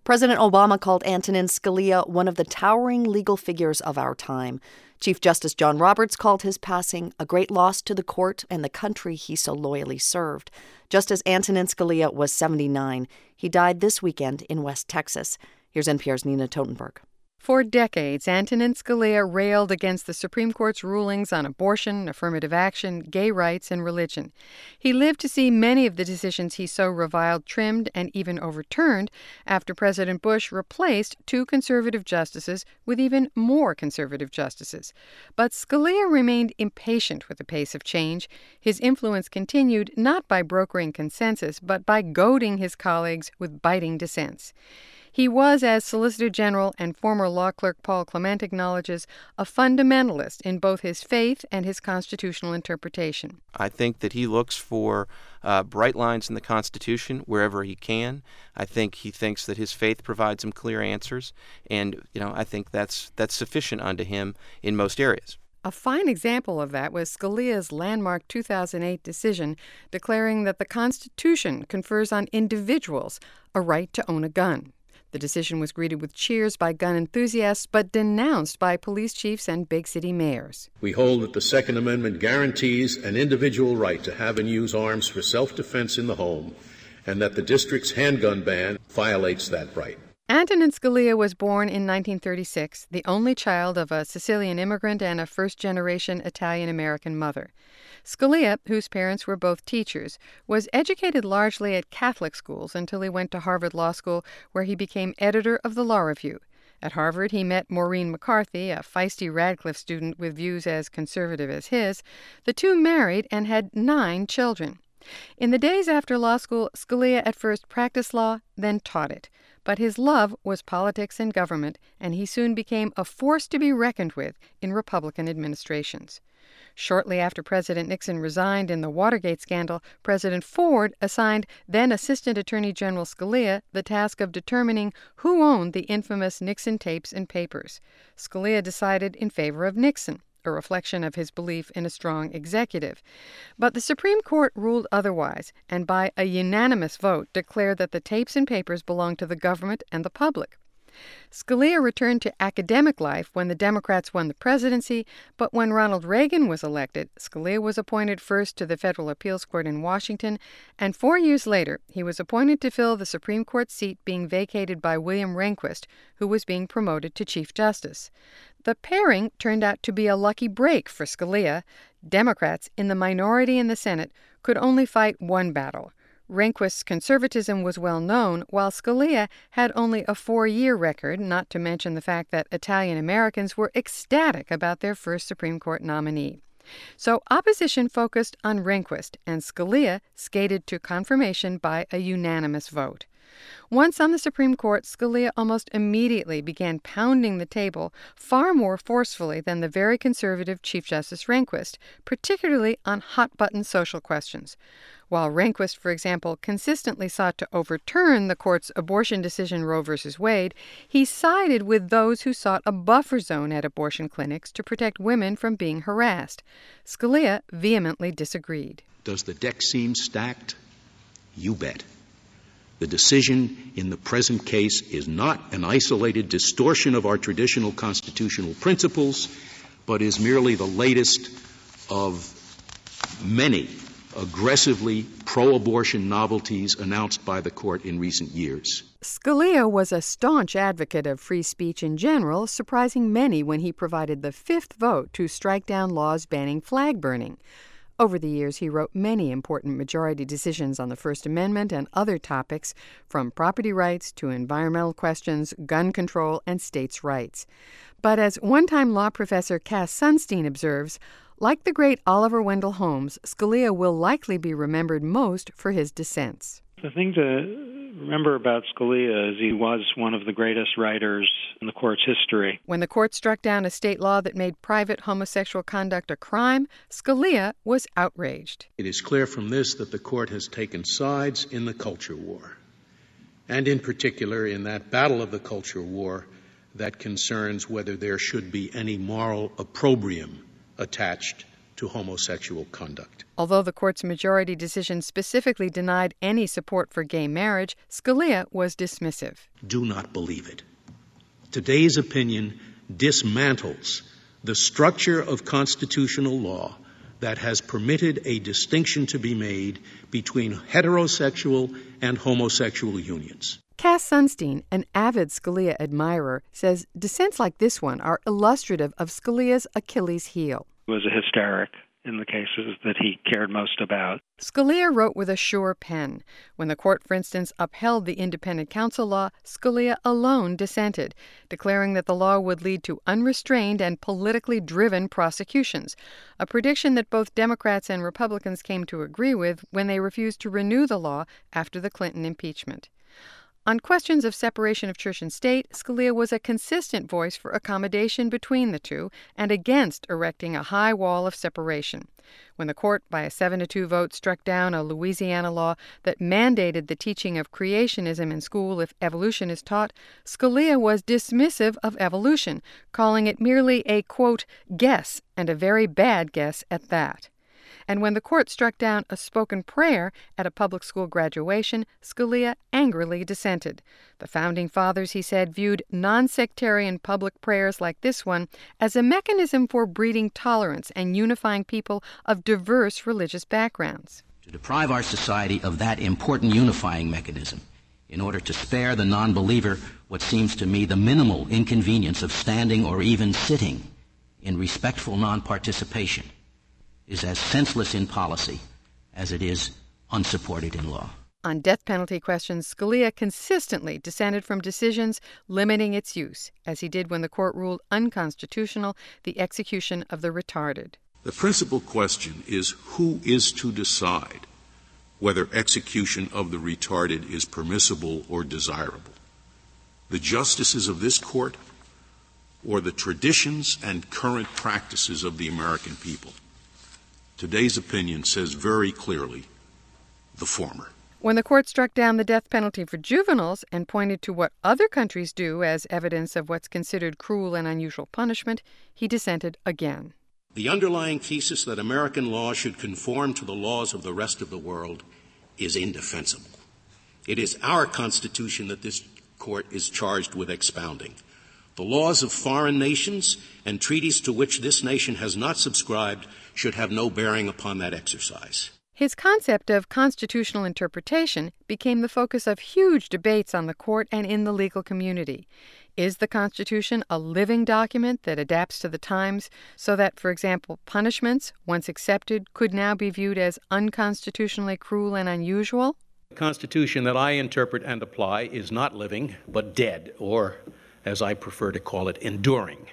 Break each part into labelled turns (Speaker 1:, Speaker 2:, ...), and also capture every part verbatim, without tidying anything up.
Speaker 1: President Obama called Antonin Scalia one of the towering legal figures of our time. Chief Justice John Roberts called his passing a great loss to the court and the country he so loyally served. Justice Antonin Scalia was seventy-nine. He died this weekend in West Texas. Here's N P R's Nina Totenberg.
Speaker 2: For decades, Antonin Scalia railed against the Supreme Court's rulings on abortion, affirmative action, gay rights, and religion. He lived to see many of the decisions he so reviled trimmed and even overturned after President Bush replaced two conservative justices with even more conservative justices. But Scalia remained impatient with the pace of change. His influence continued not by brokering consensus, but by goading his colleagues with biting dissents. He was, as Solicitor General and former law clerk Paul Clement acknowledges, a fundamentalist in both his faith and his constitutional interpretation.
Speaker 3: I think that he looks for uh, bright lines in the Constitution wherever he can. I think he thinks that his faith provides him clear answers, and you know, I think that's that's sufficient unto him in most areas.
Speaker 2: A fine example of that was Scalia's landmark two thousand eight decision declaring that the Constitution confers on individuals a right to own a gun. The decision was greeted with cheers by gun enthusiasts, but denounced by police chiefs and big city mayors.
Speaker 4: We hold that the Second Amendment guarantees an individual right to have and use arms for self-defense in the home, and that the district's handgun ban violates that right.
Speaker 2: Antonin Scalia was born in nineteen thirty-six, the only child of a Sicilian immigrant and a first-generation Italian-American mother. Scalia, whose parents were both teachers, was educated largely at Catholic schools until he went to Harvard Law School, where he became editor of the Law Review. At Harvard, he met Maureen McCarthy, a feisty Radcliffe student with views as conservative as his. The two married and had nine children. In the days after law school, Scalia at first practiced law, then taught it. But his love was politics and government, and he soon became a force to be reckoned with in Republican administrations. Shortly after President Nixon resigned in the Watergate scandal, President Ford assigned then Assistant Attorney General Scalia the task of determining who owned the infamous Nixon tapes and papers. Scalia decided in favor of Nixon, a reflection of his belief in a strong executive. But the Supreme Court ruled otherwise, and by a unanimous vote declared that the tapes and papers belonged to the government and the public. Scalia returned to academic life when the Democrats won the presidency, but when Ronald Reagan was elected, Scalia was appointed first to the Federal Appeals Court in Washington, and four years later he was appointed to fill the Supreme Court seat being vacated by William Rehnquist, who was being promoted to Chief Justice. The pairing turned out to be a lucky break for Scalia. Democrats, in the minority in the Senate, could only fight one battle. Rehnquist's conservatism was well known, while Scalia had only a four-year record, not to mention the fact that Italian Americans were ecstatic about their first Supreme Court nominee. So opposition focused on Rehnquist, and Scalia skated to confirmation by a unanimous vote. Once on the Supreme Court, Scalia almost immediately began pounding the table far more forcefully than the very conservative Chief Justice Rehnquist, particularly on hot-button social questions. While Rehnquist, for example, consistently sought to overturn the court's abortion decision Roe v. Wade, he sided with those who sought a buffer zone at abortion clinics to protect women from being harassed. Scalia vehemently disagreed.
Speaker 4: Does the deck seem stacked? You bet. The decision in the present case is not an isolated distortion of our traditional constitutional principles, but is merely the latest of many aggressively pro-abortion novelties announced by the court in recent years.
Speaker 2: Scalia was a staunch advocate of free speech in general, surprising many when he provided the fifth vote to strike down laws banning flag burning. Over the years, he wrote many important majority decisions on the First Amendment and other topics, from property rights to environmental questions, gun control, and states' rights. But as one-time law professor Cass Sunstein observes, like the great Oliver Wendell Holmes, Scalia will likely be remembered most for his dissents.
Speaker 5: The thing to remember about Scalia is he was one of the greatest writers in the court's history.
Speaker 2: When the court struck down a state law that made private homosexual conduct a crime, Scalia was outraged.
Speaker 4: It is clear from this that the court has taken sides in the culture war, and in particular in that battle of the culture war that concerns whether there should be any moral opprobrium attached to homosexual conduct.
Speaker 2: Although the court's majority decision specifically denied any support for gay marriage, Scalia was dismissive.
Speaker 4: Do not believe it. Today's opinion dismantles the structure of constitutional law that has permitted a distinction to be made between heterosexual and homosexual unions.
Speaker 2: Cass Sunstein, an avid Scalia admirer, says dissents like this one are illustrative of Scalia's Achilles heel.
Speaker 5: He was a hysteric in the cases that he cared most about.
Speaker 2: Scalia wrote with a sure pen. When the court, for instance, upheld the independent counsel law, Scalia alone dissented, declaring that the law would lead to unrestrained and politically driven prosecutions, a prediction that both Democrats and Republicans came to agree with when they refused to renew the law after the Clinton impeachment. On questions of separation of church and state, Scalia was a consistent voice for accommodation between the two and against erecting a high wall of separation. When the court, by a seven to two vote, struck down a Louisiana law that mandated the teaching of creationism in school if evolution is taught, Scalia was dismissive of evolution, calling it merely a, quote, guess, and a very bad guess at that. And when the court struck down a spoken prayer at a public school graduation, Scalia angrily dissented. The Founding Fathers, he said, viewed non-sectarian public prayers like this one as a mechanism for breeding tolerance and unifying people of diverse religious backgrounds.
Speaker 6: To deprive our society of that important unifying mechanism in order to spare the non-believer what seems to me the minimal inconvenience of standing or even sitting in respectful non-participation is as senseless in policy as it is unsupported in law.
Speaker 2: On death penalty questions, Scalia consistently dissented from decisions limiting its use, as he did when the court ruled unconstitutional the execution of the retarded.
Speaker 7: The principal question is who is to decide whether execution of the retarded is permissible or desirable, the justices of this court or the traditions and current practices of the American people? Today's opinion says very clearly the former.
Speaker 2: When the court struck down the death penalty for juveniles and pointed to what other countries do as evidence of what's considered cruel and unusual punishment, he dissented again.
Speaker 4: The underlying thesis that American law should conform to the laws of the rest of the world is indefensible. It is our Constitution that this court is charged with expounding. The laws of foreign nations and treaties to which this nation has not subscribed should have no bearing upon that exercise.
Speaker 2: His concept of constitutional interpretation became the focus of huge debates on the court and in the legal community. Is the Constitution a living document that adapts to the times so that, for example, punishments, once accepted, could now be viewed as unconstitutionally cruel and unusual?
Speaker 8: The Constitution that I interpret and apply is not living, but dead, or, as I prefer to call it, enduring.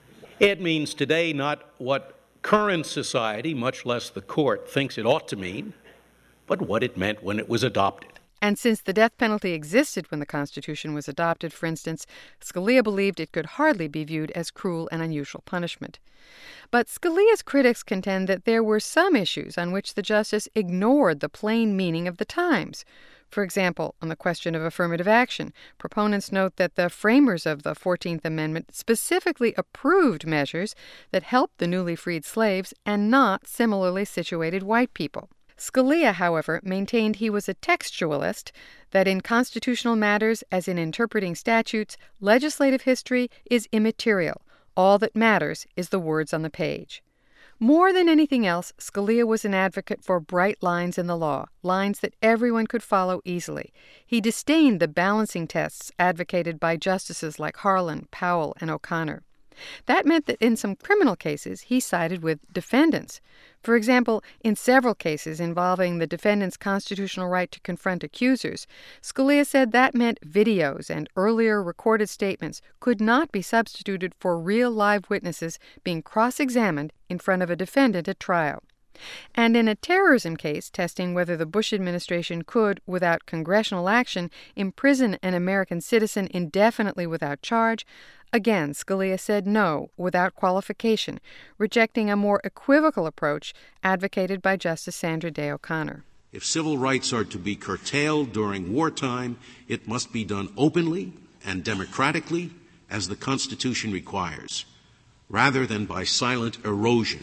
Speaker 8: It means today not what current society, much less the court, thinks it ought to mean, but what it meant when it was adopted.
Speaker 2: And since the death penalty existed when the Constitution was adopted, for instance, Scalia believed it could hardly be viewed as cruel and unusual punishment. But Scalia's critics contend that there were some issues on which the justice ignored the plain meaning of the times. For example, on the question of affirmative action, proponents note that the framers of the fourteenth Amendment specifically approved measures that helped the newly freed slaves and not similarly situated white people. Scalia, however, maintained he was a textualist, that in constitutional matters, as in interpreting statutes, legislative history is immaterial. All that matters is the words on the page. More than anything else, Scalia was an advocate for bright lines in the law, lines that everyone could follow easily. He disdained the balancing tests advocated by justices like Harlan, Powell, and O'Connor. That meant that in some criminal cases, he sided with defendants. For example, in several cases involving the defendant's constitutional right to confront accusers, Scalia said that meant videos and earlier recorded statements could not be substituted for real live witnesses being cross-examined in front of a defendant at trial. And in a terrorism case testing whether the Bush administration could, without congressional action, imprison an American citizen indefinitely without charge, again, Scalia said no, without qualification, rejecting a more equivocal approach advocated by Justice Sandra Day O'Connor.
Speaker 4: If civil rights are to be curtailed during wartime, it must be done openly and democratically, as the Constitution requires, rather than by silent erosion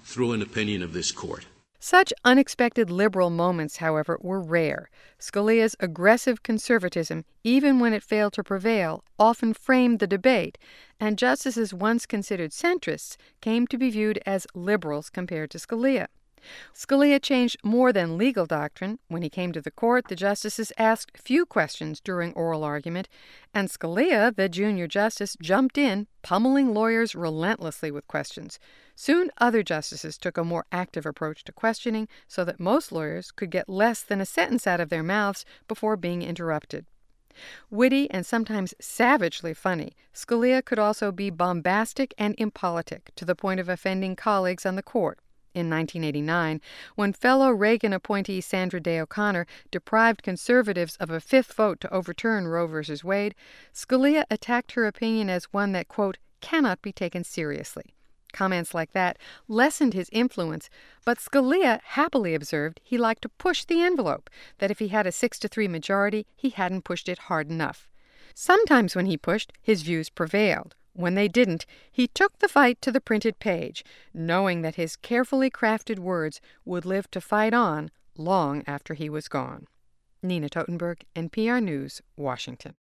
Speaker 7: through an opinion of this court.
Speaker 2: Such unexpected liberal moments, however, were rare. Scalia's aggressive conservatism, even when it failed to prevail, often framed the debate, and justices once considered centrists came to be viewed as liberals compared to Scalia. Scalia changed more than legal doctrine. When he came to the court, the justices asked few questions during oral argument, and Scalia, the junior justice, jumped in, pummeling lawyers relentlessly with questions. Soon, other justices took a more active approach to questioning so that most lawyers could get less than a sentence out of their mouths before being interrupted. Witty and sometimes savagely funny, Scalia could also be bombastic and impolitic to the point of offending colleagues on the court. In nineteen eighty-nine, when fellow Reagan appointee Sandra Day O'Connor deprived conservatives of a fifth vote to overturn Roe v. Wade, Scalia attacked her opinion as one that, quote, cannot be taken seriously. Comments like that lessened his influence, but Scalia happily observed he liked to push the envelope, that if he had a six to three majority, he hadn't pushed it hard enough. Sometimes when he pushed, his views prevailed. When they didn't, he took the fight to the printed page, knowing that his carefully crafted words would live to fight on long after he was gone. Nina Totenberg, N P R News, Washington.